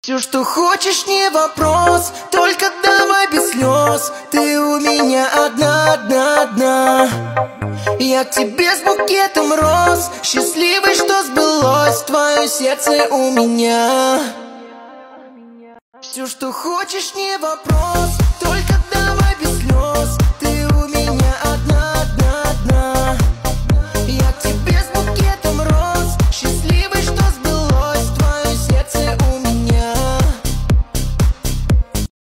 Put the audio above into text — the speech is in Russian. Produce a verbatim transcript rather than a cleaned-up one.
Все, что хочешь, не вопрос, только давай без слез. Ты у меня одна, одна, одна. Я к тебе с букетом роз, счастливый, что сбылось твое сердце у меня. Все, что хочешь, не вопрос, только